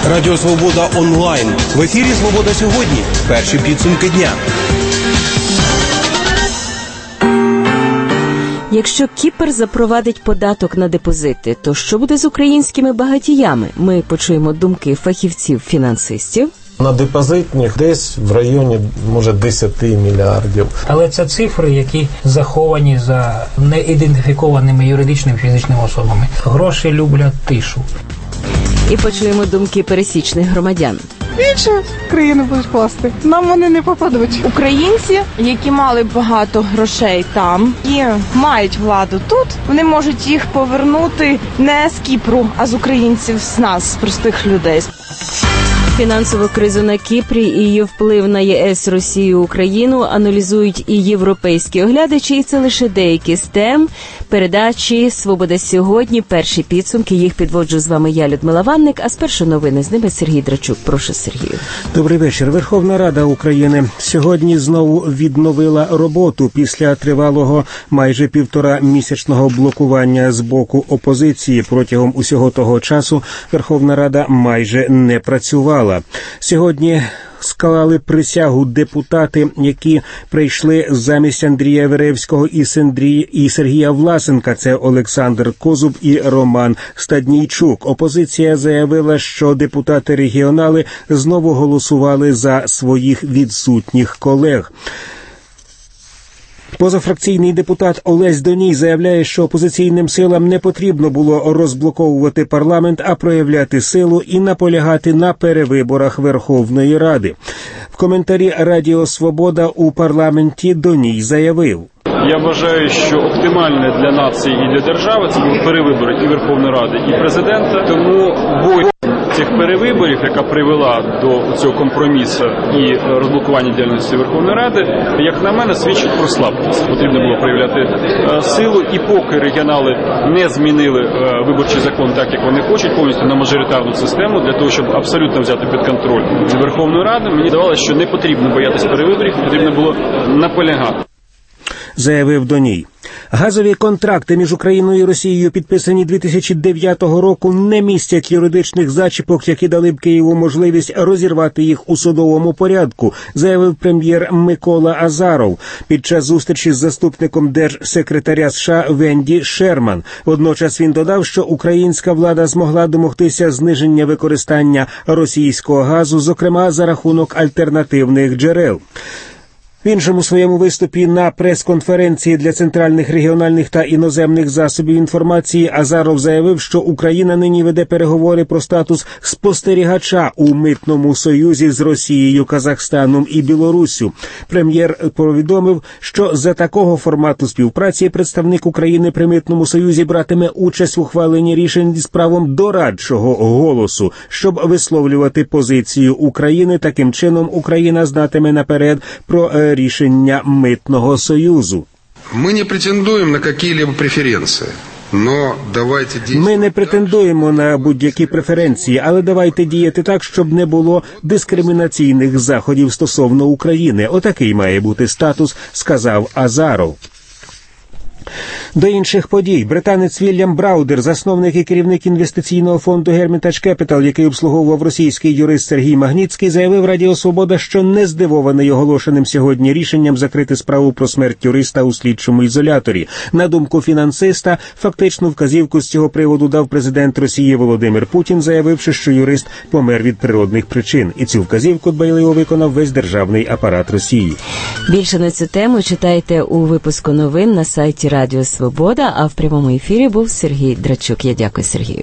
Радіо Свобода онлайн. В ефірі «Свобода сьогодні». Перші підсумки дня. Якщо Кіпр запровадить податок на депозити, то що буде з українськими багатіями? Ми почуємо думки фахівців-фінансистів. На депозитних десь в районі, може, 10 мільярдів. Але це цифри, які заховані за неідентифікованими юридичними фізичними особами. Гроші люблять тишу. І почуємо думки пересічних громадян. Більше країни будуть класти. Нам вони не попадуть. Українці, які мали багато грошей там і мають владу тут, вони можуть їх повернути не з Кіпру, а з українців, з нас, з простих людей. Фінансову кризу на Кіпрі і її вплив на ЄС, Росію, Україну аналізують і європейські оглядачі, і це лише деякі з тем передачі «Свобода сьогодні». Перші підсумки, їх підводжу з вами я, Людмила Ванник, а спершу новини, з ними Сергій Драчук. Прошу, Сергію. Добрий вечір. Верховна Рада України сьогодні знову відновила роботу після тривалого майже 1,5-місячного блокування з боку опозиції. Протягом усього того часу Верховна Рада майже не працювала. Сьогодні склали присягу депутати, які прийшли замість Андрія Веревського і Сергія Власенка. Це Олександр Козуб і Роман Стаднійчук. Опозиція заявила, що депутати-регіонали знову голосували за своїх відсутніх колег. Позафракційний депутат Олесь Доній заявляє, що опозиційним силам не потрібно було розблоковувати парламент, а проявляти силу і наполягати на перевиборах Верховної Ради. В коментарі Радіо Свобода у парламенті Доній заявив: Я вважаю, що оптимальне для нації і для держави це були перевибори і Верховної Ради, і президента. Тому бой цих перевиборів, яка привела до цього компромісу і розблокування діяльності Верховної Ради, як на мене, свідчить про слабкість. Потрібно було проявляти силу, і поки регіонали не змінили виборчий закон так, як вони хочуть, повністю на мажоритарну систему, для того, щоб абсолютно взяти під контроль Верховну Раду, мені здавалося, що не потрібно боятися перевиборів, потрібно було наполягати. Заявив Доній. Газові контракти між Україною і Росією, підписані 2009 року, не містять юридичних зачіпок, які дали б Києву можливість розірвати їх у судовому порядку, заявив прем'єр Микола Азаров під час зустрічі з заступником держсекретаря США Венді Шерман. Водночас він додав, що українська влада змогла домогтися зниження використання російського газу, зокрема за рахунок альтернативних джерел. В іншому своєму виступі на прес-конференції для центральних, регіональних та іноземних засобів інформації Азаров заявив, що Україна нині веде переговори про статус спостерігача у митному союзі з Росією, Казахстаном і Білоруссю. Прем'єр повідомив, що за такого формату співпраці представник України при митному союзі братиме участь в ухваленні рішень з правом дорадчого голосу, щоб висловлювати позицію України. Таким чином Україна знатиме наперед про рішення митного союзу. Ми не претендуємо на які-либо преференції. Ми не претендуємо на будь-які преференції, але давайте діяти так, щоб не було дискримінаційних заходів стосовно України. Отакий має бути статус, сказав Азаров. До інших подій. Британець Вільям Браудер, засновник і керівник інвестиційного фонду Hermitage Capital, який обслуговував російський юрист Сергій Магнітський, заявив Радіо Свобода, що не здивований оголошеним сьогодні рішенням закрити справу про смерть юриста у слідчому ізоляторі. На думку фінансиста, фактичну вказівку з цього приводу дав президент Росії Володимир Путін, заявивши, що юрист помер від природних причин. І цю вказівку дбайливо виконав весь державний апарат Росії. Більше на цю тему читайте у випуску новин на сайті Радіо Свобода, а в прямому ефірі був Сергій Драчук. Я дякую, Сергію.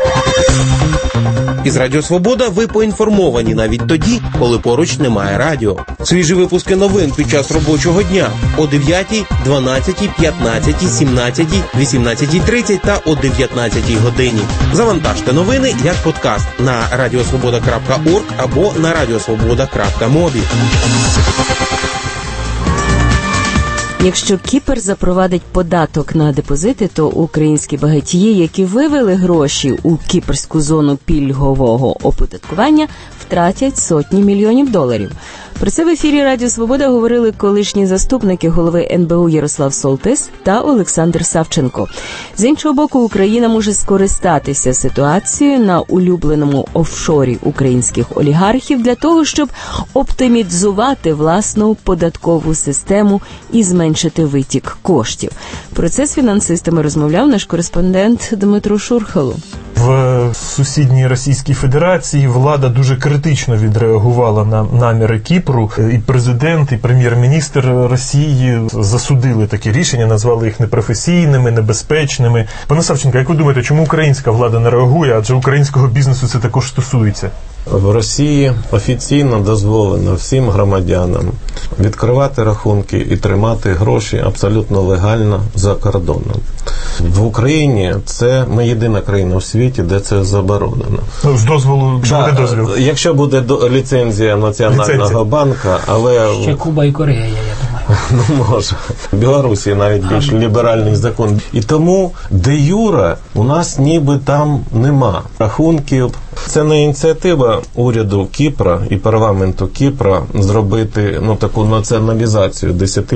Із Радіо Свобода ви поінформовані навіть тоді, коли поруч немає радіо. Свіжі випуски новин під час робочого дня о 9, 12, 15, 17, 18:30 та о 19 годині. Завантажте новини як подкаст на radiosvoboda.org або на radiosvoboda.mobi. Якщо Кіпр запровадить податок на депозити, то українські багатії, які вивели гроші у кіпрську зону пільгового оподаткування, втратять сотні мільйонів доларів. Про це в ефірі Радіо Свобода говорили колишні заступники голови НБУ Ярослав Солтис та Олександр Савченко. З іншого боку, Україна може скористатися ситуацією на улюбленому офшорі українських олігархів для того, щоб оптимізувати власну податкову систему і зменшити витік коштів. Про це з фінансистами розмовляв наш кореспондент Дмитро Шурхало. В сусідній Російській Федерації влада дуже критично відреагувала на наміри Кіпру. І президент, і прем'єр-міністр Росії засудили такі рішення, назвали їх непрофесійними, небезпечними. Пане Савченко, як ви думаєте, чому українська влада не реагує, адже українського бізнесу це також стосується? В Росії офіційно дозволено всім громадянам відкривати рахунки і тримати гроші абсолютно легально за кордоном. В Україні ми єдина країна у світі, де це заборонено. З дозволу, буде дозвіл. Якщо буде ліцензія Національного банку, але... Ще Куба і Корея, я думаю. Ну, може. В Білорусі навіть більш ліберальний закон. І тому де юре у нас ніби там нема рахунків. Це не ініціатива уряду Кіпра і парламенту Кіпра зробити таку націоналізацію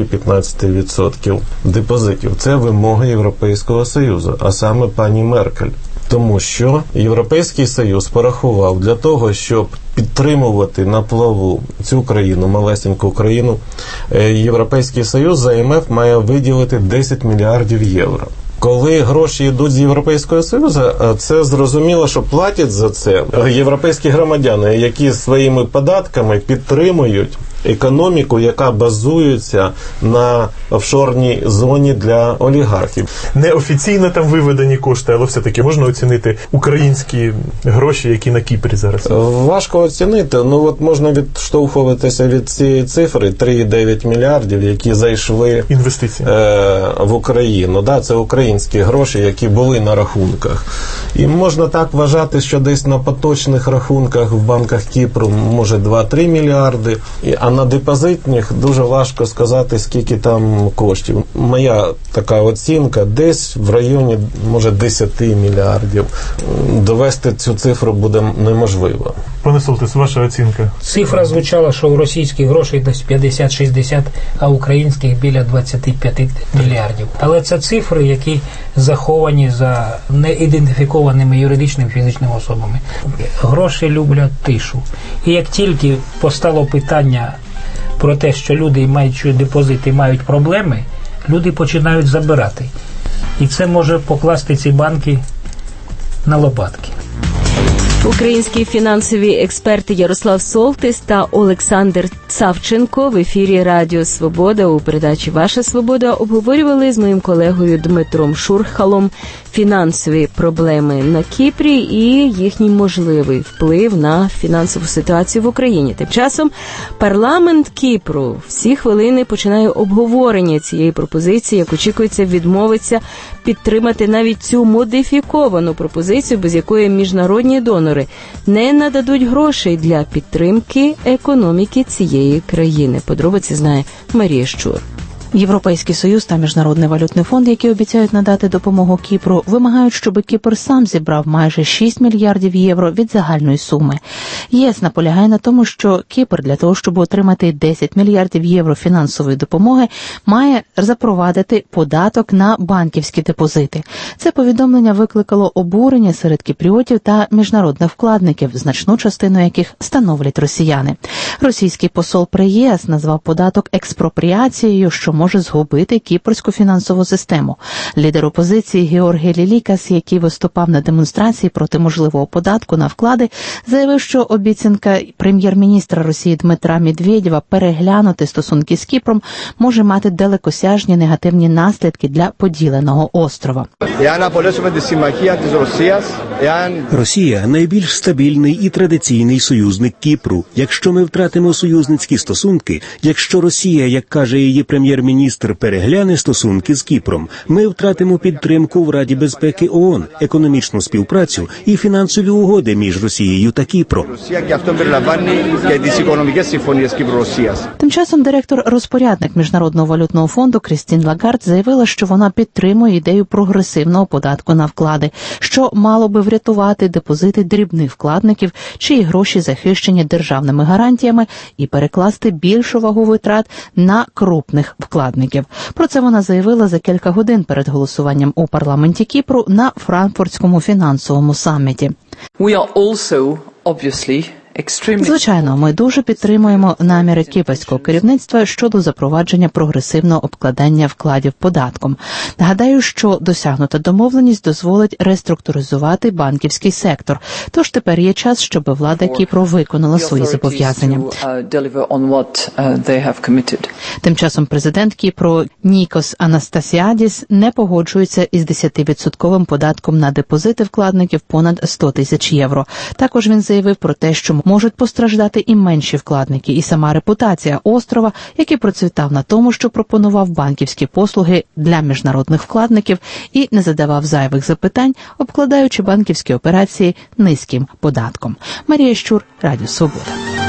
10-15% депозитів. Це вимога Європейського Союзу, а саме пані Меркель. Тому що Європейський Союз порахував для того, щоб підтримувати на плаву цю країну, малесеньку країну, Європейський Союз за МФ має виділити 10 мільярдів євро. Коли гроші йдуть з Європейського Союзу, це зрозуміло, що платять за це європейські громадяни, які своїми податками підтримують економіку, яка базується на офшорній зоні для олігархів. Неофіційно там виведені кошти, але все-таки можна оцінити українські гроші, які на Кіпрі зараз? Важко оцінити. Можна відштовхуватися від цієї цифри 3,9 мільярдів, які зайшли в Україну. Це українські гроші, які були на рахунках. І можна так вважати, що десь на поточних рахунках в банках Кіпру може 2-3 мільярди, а на депозитних дуже важко сказати, скільки там коштів. Моя така оцінка десь в районі, може, 10 мільярдів. Довести цю цифру буде неможливо. Пане Солтис, ваша оцінка? Цифра звучала, що у російських грошей десь 50-60, а українських біля 25 мільярдів. Але це цифри, які заховані за неідентифікованими юридичними фізичними особами. Гроші люблять тишу. І як тільки постало питання про те, що люди, маючи депозити, мають проблеми, люди починають забирати. І це може покласти ці банки на лопатки. Українські фінансові експерти Ярослав Солтис та Олександр Савченко в ефірі Радіо Свобода у передачі «Ваша Свобода» обговорювали з моїм колегою Дмитром Шурхалом фінансові проблеми на Кіпрі і їхній можливий вплив на фінансову ситуацію в Україні. Тим часом парламент Кіпру всі хвилини починає обговорення цієї пропозиції, як очікується, відмовиться підтримати навіть цю модифіковану пропозицію, без якої міжнародні донори не нададуть грошей для підтримки економіки цієї країни. Подробиці знає Марія Щур. Європейський Союз та Міжнародний валютний фонд, які обіцяють надати допомогу Кіпру, вимагають, щоб Кіпр сам зібрав майже 6 мільярдів євро від загальної суми. ЄС наполягає на тому, що Кіпр для того, щоб отримати 10 мільярдів євро фінансової допомоги, має запровадити податок на банківські депозити. Це повідомлення викликало обурення серед кіпріотів та міжнародних вкладників, значну частину яких становлять росіяни. Російський посол при ЄС назвав податок експропріацією, що може згубити кіпрську фінансову систему. Лідер опозиції Георгій Лілікас, який виступав на демонстрації проти можливого податку на вклади, заявив, що обіцянка прем'єр-міністра Росії Дмитра Медведєва переглянути стосунки з Кіпром може мати далекосяжні негативні наслідки для поділеного острова. Росія – найбільш стабільний і традиційний союзник Кіпру. Якщо ми втратимо союзницькі стосунки, якщо Росія, як каже її прем'єр-міністр прем'єр-міністр перегляне стосунки з Кіпром, ми втратимо підтримку в Раді безпеки ООН, економічну співпрацю і фінансові угоди між Росією та Кіпром. Тим часом директор-розпорядник Міжнародного валютного фонду Крістін Лагард заявила, що вона підтримує ідею прогресивного податку на вклади, що мало би врятувати депозити дрібних вкладників, чиї гроші захищені державними гарантіями, і перекласти більшу вагу витрат на крупних вкладників. Про це вона заявила за кілька годин перед голосуванням у парламенті Кіпру на Франкфуртському фінансовому саміті. Звичайно, ми дуже підтримуємо наміри кіпрського керівництва щодо запровадження прогресивного обкладання вкладів податком. Гадаю, що досягнута домовленість дозволить реструктуризувати банківський сектор. Тож тепер є час, щоб влада Кіпру виконала свої зобов'язання. Тим часом президент Кіпру Нікос Анастасіадіс не погоджується із 10% податком на депозити вкладників понад 100 тисяч євро. Також він заявив про те, що можуть постраждати і менші вкладники, і сама репутація острова, який процвітав на тому, що пропонував банківські послуги для міжнародних вкладників і не задавав зайвих запитань, обкладаючи банківські операції низьким податком. Марія Щур, Радіо Свобода.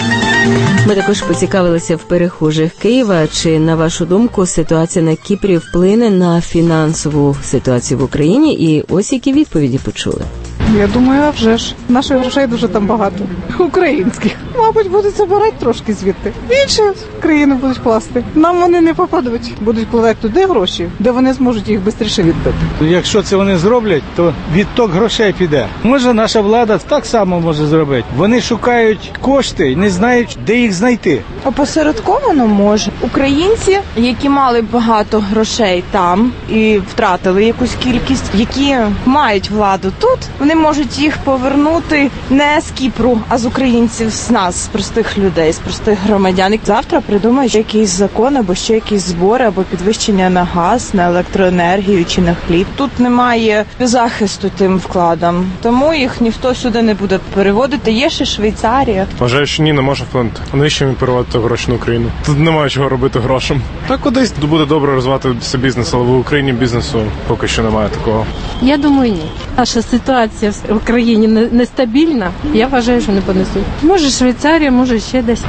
Ми також поцікавилися в перехожих Києва, чи, на вашу думку, ситуація на Кіпрі вплине на фінансову ситуацію в Україні, і ось які відповіді почули. Я думаю, а вже ж. Наших грошей дуже там багато. Українських. Мабуть, будуть забирати трошки звідти. Інші країни будуть класти. Нам вони не попадуть. Будуть кладати туди гроші, де вони зможуть їх швидше відбити. Якщо це вони зроблять, то відток грошей піде. Може, наша влада так само може зробити. Вони шукають кошти і не знають, де їх знайти. Опосередковано може. Українці, які мали багато грошей там і втратили якусь кількість, які мають владу тут, вони можуть їх повернути не з Кіпру, а з українців, з нас, з простих людей, з простих громадян. І завтра придумають якийсь закон або ще якісь збори, або підвищення на газ, на електроенергію чи на хліб. Тут немає захисту тим вкладам, тому їх ніхто сюди не буде переводити. Є ще Швейцарія. Вважаю, що ні, не може вплинути. Навіщо їм переводити гроші на Україну? Тут немає чого робити грошам. Так кудись буде добре розвивати бізнес, але в Україні бізнесу поки що немає такого. Я думаю, ні. Наша ситуація в Україні нестабільна. Я вважаю, що не понесуть. Може Швейцарія, може ще десь.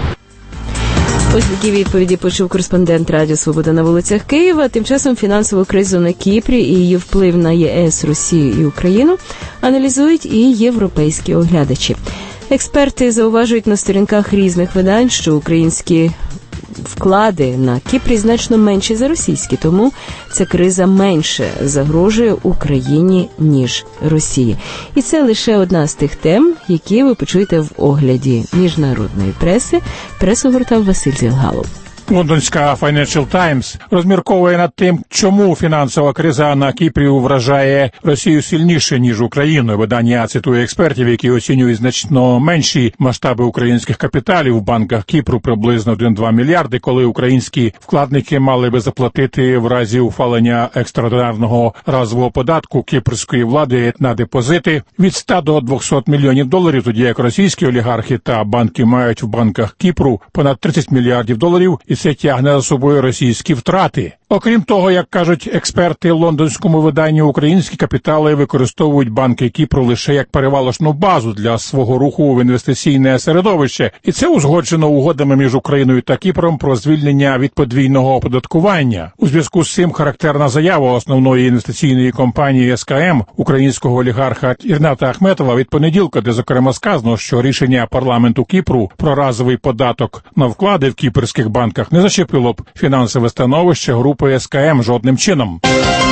Ось такі відповіді почув кореспондент Радіо Свобода на вулицях Києва. Тим часом фінансову кризу на Кіпрі і її вплив на ЄС, Росію і Україну аналізують і європейські оглядачі. Експерти зауважують на сторінках різних видань, що українські вклади на Кіпрі значно менші за російські, тому ця криза менше загрожує Україні, ніж Росії. І це лише одна з тих тем, які ви почуєте в огляді міжнародної преси. Пресу гортав Василь Зілгалов. Лондонська Financial Times розмірковує над тим, чому фінансова криза на Кіпрі вражає Росію сильніше, ніж Україну. Видання цитує експертів, які оцінюють значно менші масштаби українських капіталів в банках Кіпру, приблизно 1-2 мільярди, коли українські вкладники мали би заплатити в разі ухвалення екстраординарного разового податку кіпрської влади на депозити від 100 до 200 мільйонів доларів, тоді як російські олігархи та банки мають в банках Кіпру понад 30 мільярдів доларів, і це тягне за собою російські втрати. Окрім того, як кажуть експерти лондонському виданню, українські капітали використовують банки Кіпру лише як перевалочну базу для свого руху в інвестиційне середовище. І це узгоджено угодами між Україною та Кіпром про звільнення від подвійного оподаткування. У зв'язку з цим характерна заява основної інвестиційної компанії СКМ українського олігарха Ірната Ахметова від понеділка, де зокрема сказано, що рішення парламенту Кіпру про разовий податок на вклади в кіпрських банках не зачепило б фінансове становище групи СКМ жодним чином.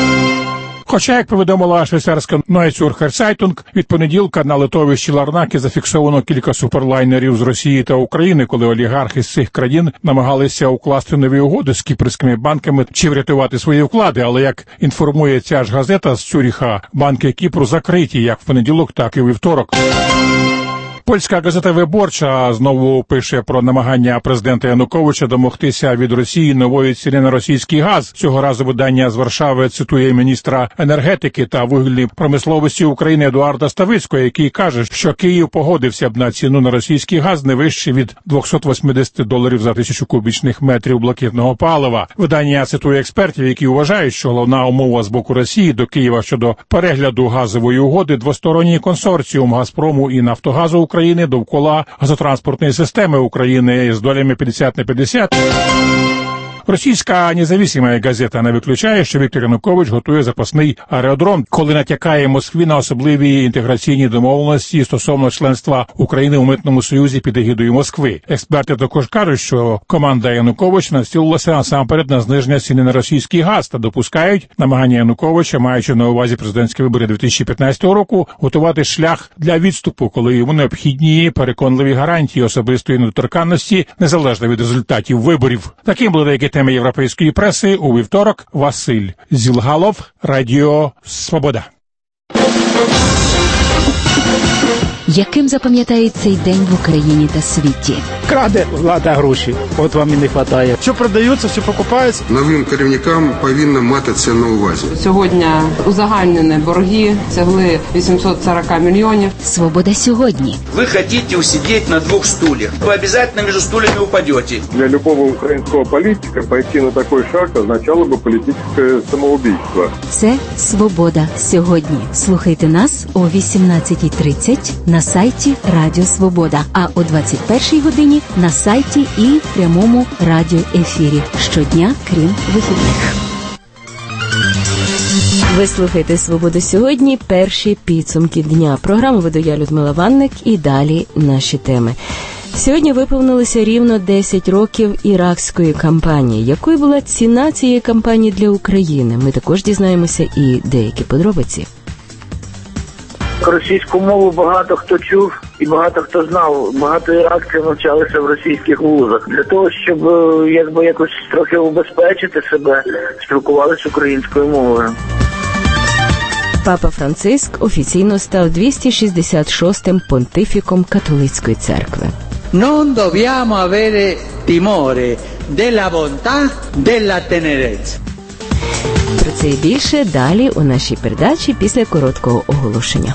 Хоча, як повідомила швейцарська Neue Zürcher Zeitung, від понеділка на литовищі Ларнаки зафіксовано кілька суперлайнерів з Росії та України, коли олігархи з цих країн намагалися укласти нові угоди з кіпрськими банками чи врятувати свої вклади. Але, як інформує ця ж газета з Цюріха, банки Кіпру закриті як в понеділок, так і у вівторок. Польська газета «Виборча» знову пише про намагання президента Януковича домогтися від Росії нової ціни на російський газ. Цього разу видання з Варшави цитує міністра енергетики та вугільної промисловості України Едуарда Ставицького, який каже, що Київ погодився б на ціну на російський газ не вище від $280 за 1000 кубічних метрів блакитного палива. Видання цитує експертів, які вважають, що головна умова з боку Росії до Києва щодо перегляду газової угоди – двосторонній консорціум «Газпрому» і «Нафтогазу» України довкола газотранспортної системи України з долями 50/50. Російська независима газета не виключає, що Віктор Янукович готує запасний аеродром, коли натякає Москві на особливі інтеграційні домовленості стосовно членства України у митному союзі під егідою Москви. Експерти також кажуть, що команда Януковича націлилася насамперед на зниження ціни на російський газ та допускають намагання Януковича, маючи на увазі президентські вибори 2015 року, готувати шлях для відступу, коли йому необхідні переконливі гарантії особистої недоторканності, незалежно від результатів виборів. Таким були деякі теми європейської преси у вівторок. Василь Зілгалов, Радіо Свобода. Яким запам'ятається цей день в Україні та світі? Краде влада гроші, от вам і не вистачає. Що продаються, що покупаються. Новим керівникам повинно мати це на увазі. Сьогодні узагальнені борги сягли 840 мільйонів. Свобода сьогодні. Ви хочете усидіти на двох стульях. Ви обов'язково між стульями упадете. Для любого українського політика пойти на такий шаг означало б політичне самоубійство. Це «Свобода сьогодні». Слухайте нас о 18:30 на сайті Радіо Свобода, а о 21-й годині на сайті і в прямому радіоефірі. Щодня, крім вихідних. Ви слухаєте «Свободу сьогодні», перші підсумки дня. Програму веду я, Людмила Ванник, і далі наші теми. Сьогодні виповнилося рівно 10 років іракської кампанії. Якою була ціна цієї кампанії для України? Ми також дізнаємося і деякі подробиці. Російську мову багато хто чув і багато хто знав. Багато іракців навчалися в російських вузах. Для того, щоб якось трохи убезпечити себе, спілкувалися українською мовою. Папа Франциск офіційно став 266-м понтифіком католицької церкви. Non dobbiamo avere timore della bontà, della tenerezza. Про це і більше далі у нашій передачі після короткого оголошення.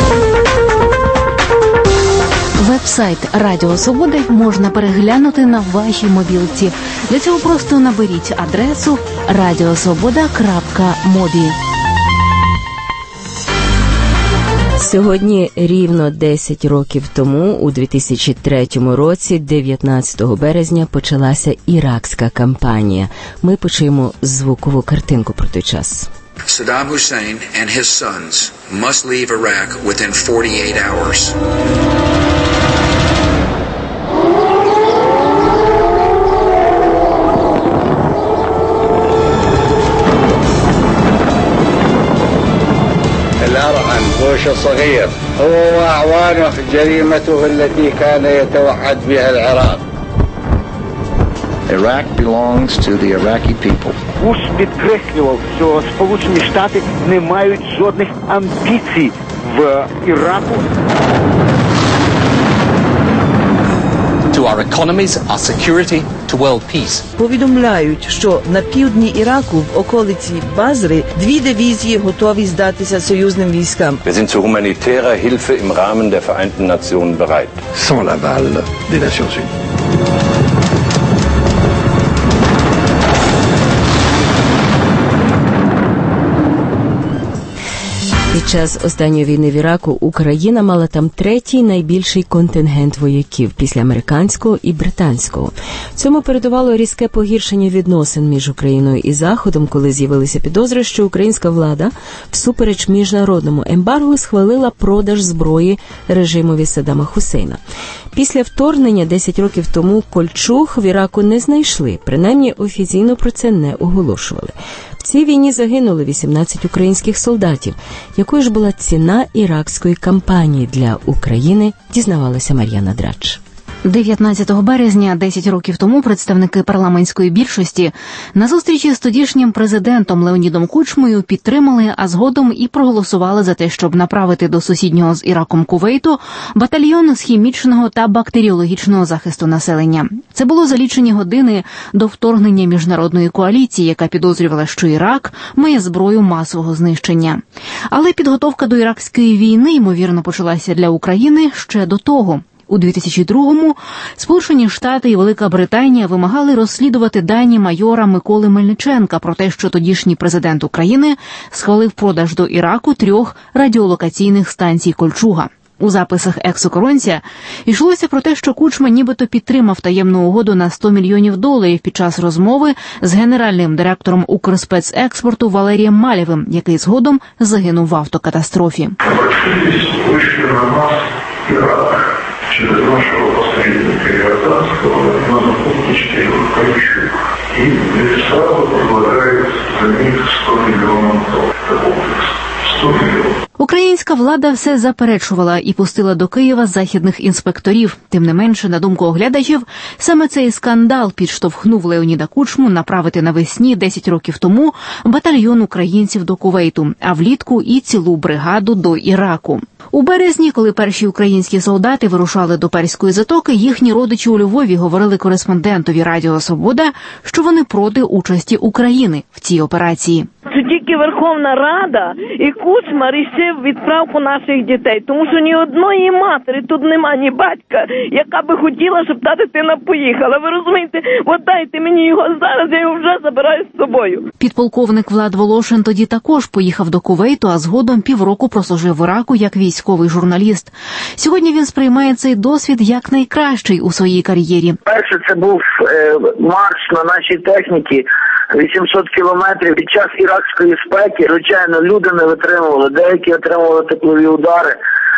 Веб-сайт Радіо Свобода можна переглянути на вашій мобілці. Для цього просто наберіть адресу radiosvoboda.mobi. Сьогодні рівно 10 років тому, у 2003 році, 19 березня, почалася іракська кампанія. Ми почуємо звукову картинку про той час. Saddam Hussein and his sons must leave Iraq within 48 hours. الأرهن بوش الصغير هو وأعوانه جريمته التي كان يتوعد بها العراق. Iraq belongs to the Iraqi people. Буш підкреслював, що Сполучені Штати не мають жодних амбіцій в Іраку. To our economies, our security, to world peace. Повідомляють, що на півдні Іраку, в околиці Базри, 2 дивізії готові здатися союзним військам. Wir sind zu humanitärer Hilfe im Rahmen der Vereinten Nationen bereit. Sans l'aval des Nations Unies. Під час останньої війни в Іраку Україна мала там 3-й найбільший контингент вояків після американського і британського. Цьому передувало різке погіршення відносин між Україною і Заходом, коли з'явилися підозри, що українська влада всупереч міжнародному ембаргу схвалила продаж зброї режимові Саддама Хусейна. Після вторгнення 10 років тому кольчуг в Іраку не знайшли, принаймні офіційно про це не оголошували. В цій війні загинули 18 українських солдатів. Якою ж була ціна іракської кампанії для України, дізнавалася Мар'яна Драч. 19 березня, 10 років тому, представники парламентської більшості на зустрічі з тодішнім президентом Леонідом Кучмою підтримали, а згодом і проголосували за те, щоб направити до сусіднього з Іраком Кувейту батальйон з хімічного та бактеріологічного захисту населення. Це було за лічені години до вторгнення міжнародної коаліції, яка підозрювала, що Ірак має зброю масового знищення. Але підготовка до іракської війни, ймовірно, почалася для України ще до того. У 2002-му Сполучені Штати і Велика Британія вимагали розслідувати дані майора Миколи Мельниченка про те, що тодішній президент України схвалив продаж до Іраку 3 радіолокаційних станцій «Кольчуга». У записах екс-охоронця йшлося про те, що Кучма нібито підтримав таємну угоду на $100 мільйонів під час розмови з генеральним директором Укрспецекспорту Валерієм Малєвим, який згодом загинув в автокатастрофі. Через нашего посредника Иорданского на закупничке Кольчуг. И сразу предлагает за них $100 миллионов. Это комплекс. 100 миллионов. Українська влада все заперечувала і пустила до Києва західних інспекторів. Тим не менше, на думку оглядачів, саме цей скандал підштовхнув Леоніда Кучму направити навесні 10 років тому батальйон українців до Кувейту, а влітку і цілу бригаду до Іраку. У березні, коли перші українські солдати вирушали до Перської затоки, їхні родичі у Львові говорили кореспондентові Радіо Свобода, що вони проти участі України в цій операції. Це тільки Верховна Рада і Кучма рішив відправку наших дітей, тому що ні одної матері тут нема, ні батька, яка би хотіла, щоб та дитина поїхала. Ви розумієте, от дайте мені його зараз, я його вже забираю з собою. Підполковник Влад Волошин тоді також поїхав до Кувейту, а згодом півроку прослужив в Іраку як військовий журналіст. Сьогодні він сприймає цей досвід як найкращий у своїй кар'єрі. Перше, це був марш на нашій техніці, 800 кілометрів під час іракської спеки. Звичайно, люди не витримували, деякі отримували теплові удари,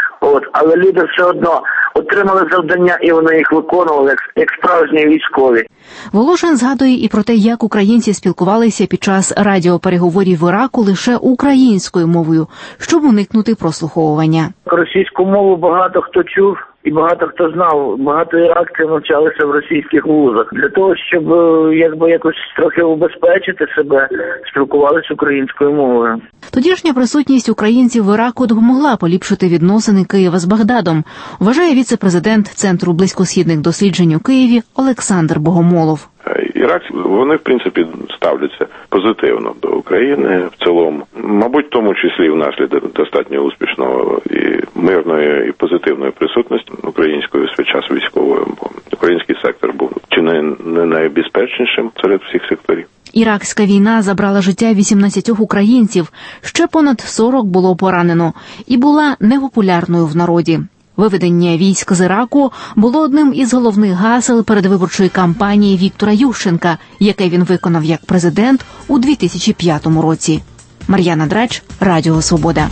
але люди все одно отримали завдання і вони їх виконували як справжні військові. Волошин згадує і про те, як українці спілкувалися під час радіопереговорів в Іраку лише українською мовою, щоб уникнути прослуховування. Російську мову багато хто чув і багато хто знав. Багато іракців навчалися в російських вузах. Для того, щоб якось трохи убезпечити себе, спілкувалися українською мовою. Тодішня присутність українців в Іраку допомогла поліпшити відносини Києва з Багдадом, вважає віце-президент Центру близькосхідних досліджень у Києві Олександр Богомолов. Іракці, вони, в принципі, ставляться позитивно до України в цілому. Мабуть, в тому числі внаслідок достатньо успішного і мирної, і позитивної присутності української в свій час військової. Український сектор був чи не найбезпечнішим серед всіх секторів. Іракська війна забрала життя 18 українців, ще понад 40 було поранено і була непопулярною в народі. Виведення військ з Іраку було одним із головних гасел передвиборчої кампанії Віктора Ющенка, яке він виконав як президент у 2005 році. Мар'яна Драч, Радіо Свобода.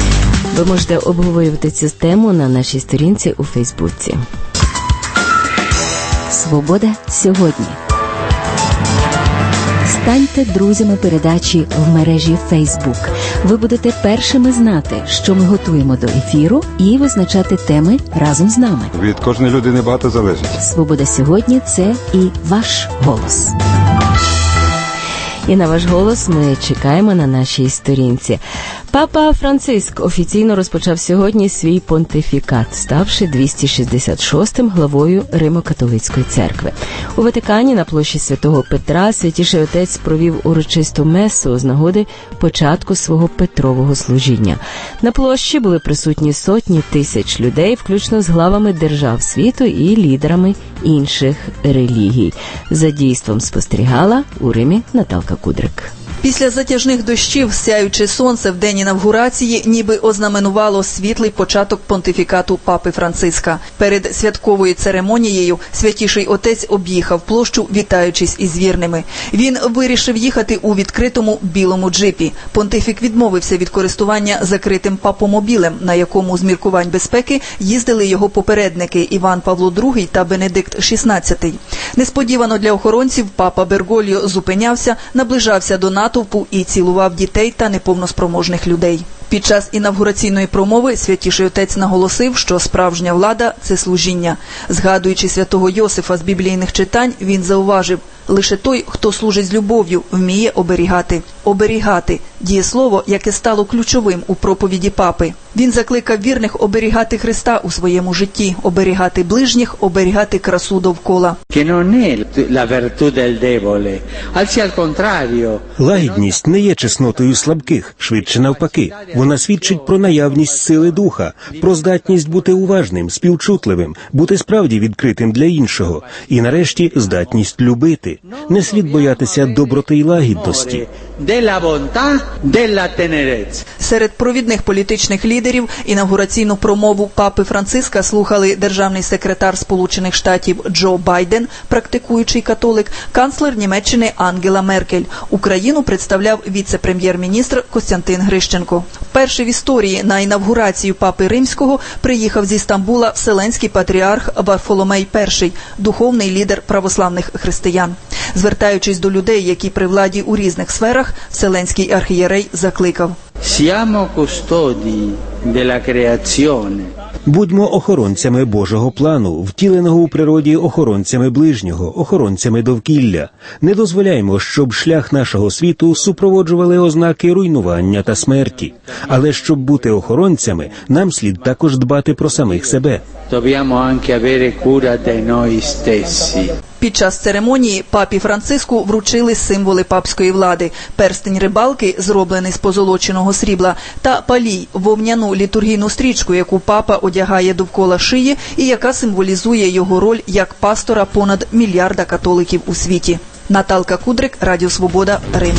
Ви можете обговорювати цю тему на нашій сторінці у Фейсбуці. Свобода сьогодні. Станьте друзями передачі в мережі Facebook. Ви будете першими знати, що ми готуємо до ефіру, і визначати теми разом з нами. Від кожної людини багато залежить. Свобода сьогодні – це і ваш голос. І на ваш голос ми чекаємо на нашій сторінці. Папа Франциск офіційно розпочав сьогодні свій понтифікат, ставши 266-м главою Римо-католицької церкви. У Ватикані на площі Святого Петра Святіший Отець провів урочисту месу з нагоди початку свого Петрового служіння. На площі були присутні сотні тисяч людей, включно з главами держав світу і лідерами інших релігій. За дійством спостерігала у Римі Наталка Кудрик. Після затяжних дощів сяюче сонце в день інавгурації ніби ознаменувало світлий початок понтифікату Папи Франциска. Перед святковою церемонією Святіший Отець об'їхав площу, вітаючись із вірними. Він вирішив їхати у відкритому білому джипі. Понтифік відмовився від користування закритим папомобілем, на якому з міркувань безпеки їздили його попередники Іван Павло II та Бенедикт XVI. Несподівано для охоронців папа Бергольо зупинявся, наближався до натовпу і цілував дітей та неповноспроможних людей. Під час інавгураційної промови святіший отець наголосив, що справжня влада – це служіння. Згадуючи святого Йосифа з біблійних читань, він зауважив: лише той, хто служить з любов'ю, вміє оберігати. Оберігати – дієслово, яке стало ключовим у проповіді папи. Він закликав вірних оберігати Христа у своєму житті, оберігати ближніх, оберігати красу довкола. Лагідність не є чеснотою слабких, швидше навпаки. Вона свідчить про наявність сили духа, про здатність бути уважним, співчутливим, бути справді відкритим для іншого і, нарешті, здатність любити. Не слід боятися доброти й лагідності. Серед провідних політичних лідерів інавгураційну промову папи Франциска слухали державний секретар Сполучених Штатів Джо Байден, практикуючий католик, канцлер Німеччини Ангела Меркель. Україну представляв віце-прем'єр-міністр Костянтин Грищенко. Вперше в історії на інавгурацію папи Римського приїхав зі Стамбула Вселенський патріарх Варфоломей І, духовний лідер православних християн. Звертаючись до людей, які при владі у різних сферах, Вселенський архієрей закликав: «Siamo custodi della creazione». Будьмо охоронцями Божого плану, втіленого у природі охоронцями ближнього, охоронцями довкілля. Не дозволяймо, щоб шлях нашого світу супроводжували ознаки руйнування та смерті. Але щоб бути охоронцями, нам слід також дбати про самих себе. Dobbiamo anche avere cura di noi stessi. Під час церемонії папі Франциску вручили символи папської влади – перстень рибалки, зроблений з позолоченого срібла, та палій – вовняну літургійну стрічку, яку папа одягає довкола шиї і яка символізує його роль як пастора понад 1 мільярда католиків у світі. Наталка Кудрик, Радіо Свобода, Рим.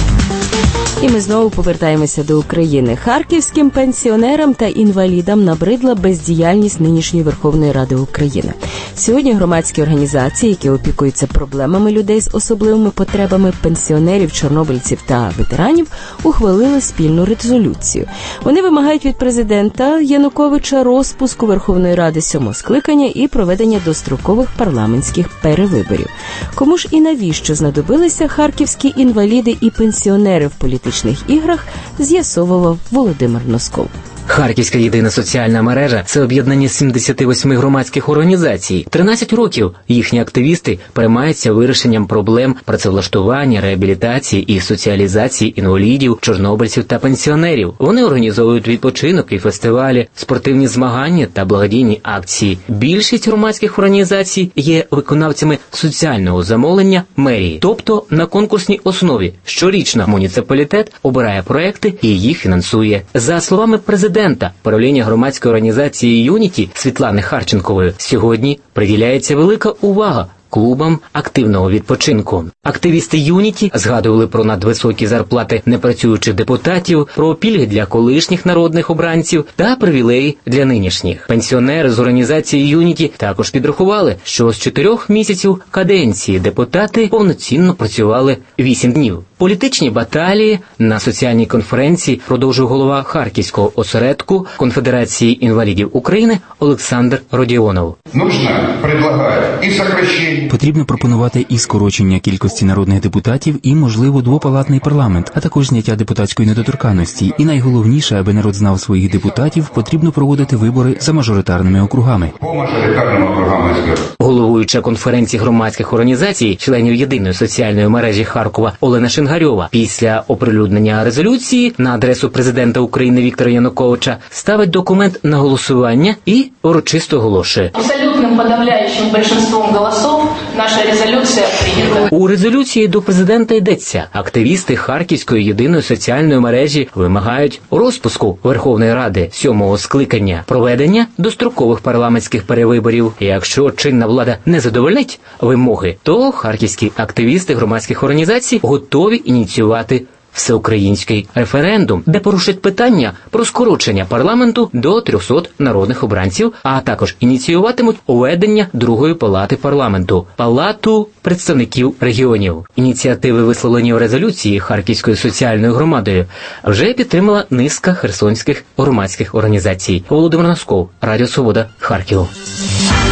І ми знову повертаємося до України. Харківським пенсіонерам та інвалідам набридла бездіяльність нинішньої Верховної Ради України. Сьогодні громадські організації, які опікуються проблемами людей з особливими потребами, пенсіонерів, чорнобильців та ветеранів, ухвалили спільну резолюцію. Вони вимагають від президента Януковича розпуску Верховної Ради 7-го скликання і проведення дострокових парламентських перевиборів. Кому ж і навіщо знадобилися харківські інваліди і пенсіонери в політичних іграх, з'ясовував Володимир Носков. Харківська єдина соціальна мережа – це об'єднання 78 громадських організацій. 13 років їхні активісти переймаються вирішенням проблем працевлаштування, реабілітації і соціалізації інвалідів, чорнобильців та пенсіонерів. Вони організовують відпочинок і фестивалі, спортивні змагання та благодійні акції. Більшість громадських організацій є виконавцями соціального замовлення мерії, тобто на конкурсній основі. Щорічно муніципалітет обирає проекти і їх фінансує. За словами президента правління громадської організації «Юніті» Світлани Харченкової, сьогодні приділяється велика увага клубам активного відпочинку. Активісти «Юніті» згадували про надвисокі зарплати непрацюючих депутатів, про пільги для колишніх народних обранців та привілеї для нинішніх. Пенсіонери з організації «Юніті» також підрахували, що з 4 місяців каденції депутати повноцінно працювали 8 днів. Політичні баталії на соціальній конференції продовжує голова Харківського осередку Конфедерації інвалідів України Олександр Родіонов. Потрібно пропонувати і скорочення кількості народних депутатів, і, можливо, двопалатний парламент, а також зняття депутатської недоторканності. І найголовніше, аби народ знав своїх депутатів, потрібно проводити вибори за мажоритарними округами. Головуюча конференції громадських організацій, членів єдиної соціальної мережі Харкова Олена Шингарьова, після оприлюднення резолюції на адресу президента України Віктора Януковича ставить документ на голосування і урочисто оголошує: абсолютним подавляючим більшістю голосів наша резолюція прийнята. У резолюції до президента йдеться: активісти Харківської єдиної соціальної мережі вимагають розпуску Верховної Ради 7-го скликання, проведення дострокових парламентських перевиборів. Якщо чинна влада не задовольнить вимоги, то харківські активісти громадських організацій готові ініціювати всеукраїнський референдум, де порушать питання про скорочення парламенту до 300 народних обранців, а також ініціюватимуть уведення другої палати парламенту – палату представників регіонів. Ініціативи, висловлені у резолюції Харківською соціальною громадою, вже підтримала низка херсонських громадських організацій. Володимир Носков, Радіо Свобода, Харків.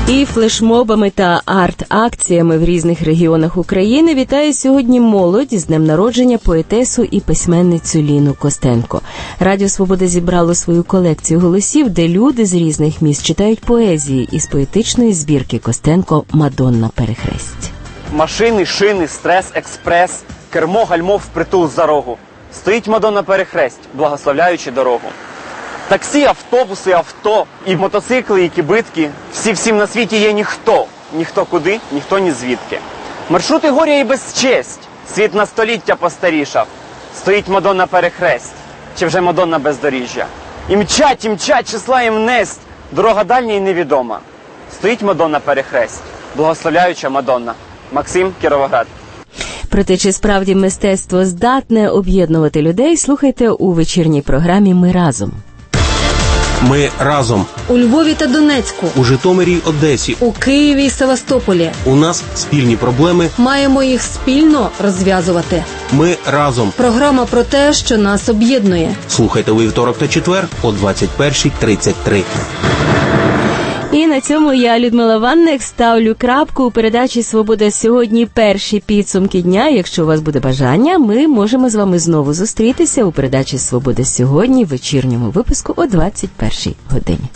І флешмобами та арт-акціями в різних регіонах України вітає сьогодні молодь з днем народження поетесу і письменницю Ліну Костенко. Радіо Свобода зібрало свою колекцію голосів, де люди з різних міст читають поезії із поетичної збірки Костенко «Мадонна перехресть». Машини, шини, стрес, експрес, кермо, гальмо впритул за рогу. Стоїть Мадонна перехресть, благословляючи дорогу. Таксі, автобуси, авто, і мотоцикли, і кібитки. Всім на світі є ніхто. Ніхто куди, ніхто ні звідки. Маршрути горя і безчесть. Світ на століття постарішав. Стоїть Мадонна перехресть. Чи вже Мадонна бездоріжжя. І мчать, числа їм несть. Дорога дальня і невідома. Стоїть Мадонна перехресть. Благословляюча Мадонна. Максим, Кіровоград. Проте, чи справді мистецтво здатне об'єднувати людей, слухайте у вечірній програмі «Ми разом». Ми разом. У Львові та Донецьку. У Житомирі, Одесі. У Києві і Севастополі. У нас спільні проблеми. Маємо їх спільно розв'язувати. Ми разом. Програма про те, що нас об'єднує. Слухайте у вівторок та четвер о 21:33. І на цьому я, Людмила Ванник, ставлю крапку у передачі «Свобода сьогодні». Перші підсумки дня. Якщо у вас буде бажання, ми можемо з вами знову зустрітися у передачі «Свобода сьогодні» в вечірньому випуску о 21:00 годині.